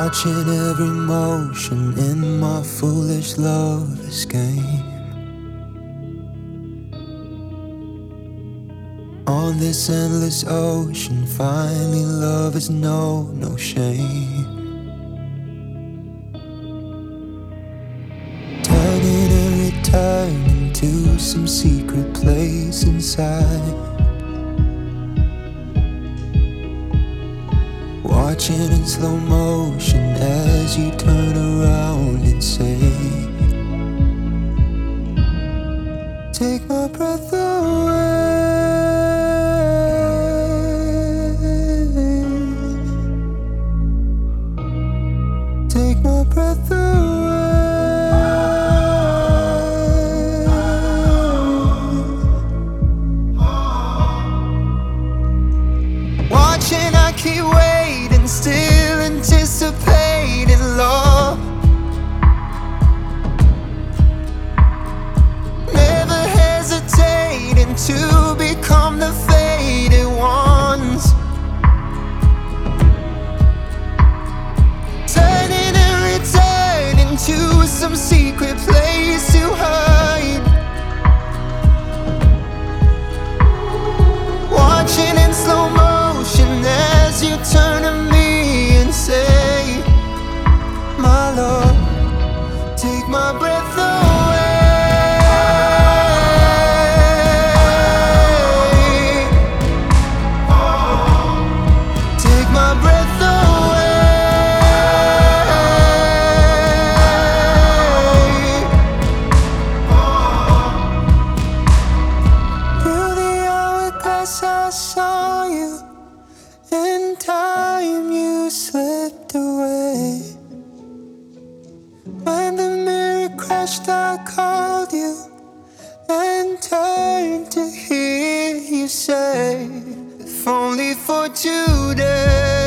watching every motion in my foolish lover's game. On this endless ocean, finally love is no shame. Turning and returning to some secret place inside. Watching in slow motion as you turn around and say, take my breath away. Take my breath away. Watching, I keep waiting, still anticipating love. Never hesitating to become the faded ones. Turning and returning to some secret place to hide. Watching in slow motion as you turn to me and say, my love, take my breath away. Take my breath away. Through the hourglass I saw you. In time you slipped away. When the mirror crashed I called you and turned to hear you say, if only for today.